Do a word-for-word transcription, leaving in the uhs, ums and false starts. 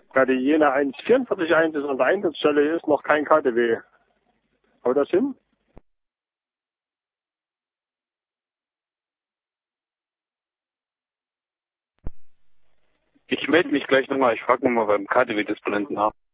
Da die Jena eins vier vier eins ist an der Einsatzstelle, ist noch kein K D W. Haut das hin? Ich melde mich gleich nochmal. Ich frage nochmal beim K D W-Disponenten nach.